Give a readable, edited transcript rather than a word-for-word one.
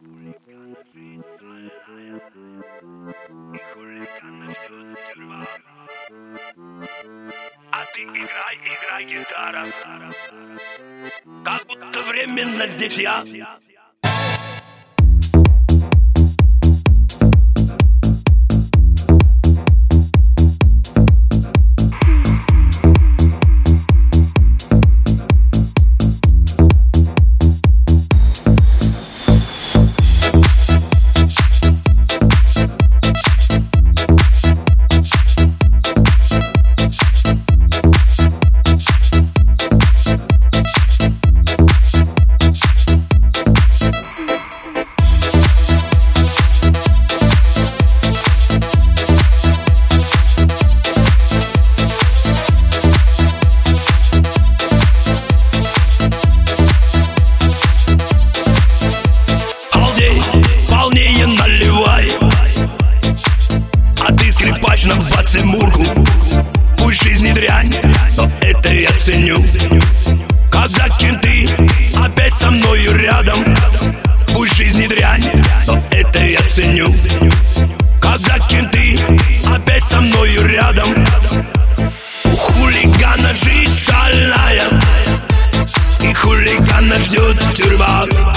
Хулигана жизнь больная, и хулигана ждет тюрьма. А ты играй, гитара, как будто временно здесь я. Наливай, а ты скрипач нам сбацай мурку. Пусть жизнь не дрянь, но это я ценю. Когда кенты опять со мною рядом, пусть жизнь не дрянь, но это я ценю. Когда кенты опять со мною рядом, у хулигана жизнь шальная, и хулигана ждет тюрьма.